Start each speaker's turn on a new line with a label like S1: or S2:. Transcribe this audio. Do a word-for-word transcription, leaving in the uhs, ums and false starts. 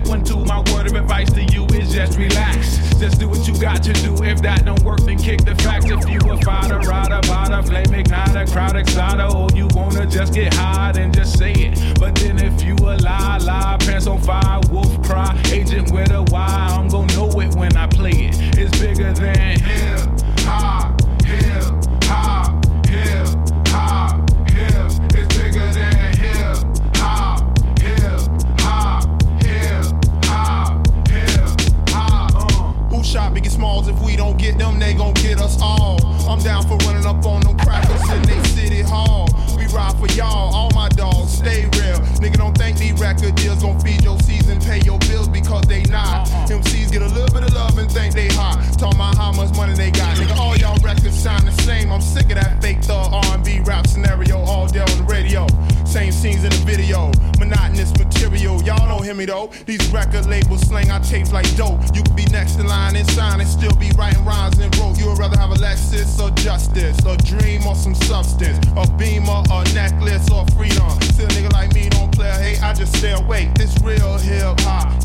S1: check one, two. My word of advice to you is just relax. Just do what you got to do. If that don't work, then kick the facts. If you a fighter, rider, bada, flame igniter, crowd exciter, or you wanna just get high, then just say it. But then if you a lie, lie, pants on fire, wolf cry, agent with a Y, I'm gon' know it when I play it. It's bigger than hip hop, hip hop, hip hop, hip. It's bigger than hip hop, hip hop, hip hop, hip hop. Uh.
S2: Who shot Biggie Smalls? If we don't get them, they gon' get us all. I'm down for running up on them crackers in they city hall. We ride for y'all, all my dogs, stay real. Nigga, don't think these record deals gon' feed your season, pay your bills because they not. Uh-uh. M Cs get a little bit of love and think they hot. Talk about how much money they got. Nigga, all y'all records sound the same. I'm sick of that fake thug R and B rap scenario all day on the radio. Same scenes in the video, monotonous material. Y'all don't hear me though. These record labels slang our tapes like dope. You could be next in line and sign and still be writing rhymes and wrote. You would rather have a Lexus or justice, a dream or some substance, a beamer, a necklace or freedom. Still a nigga like me don't play a hate, I just stay awake. This real hip hop.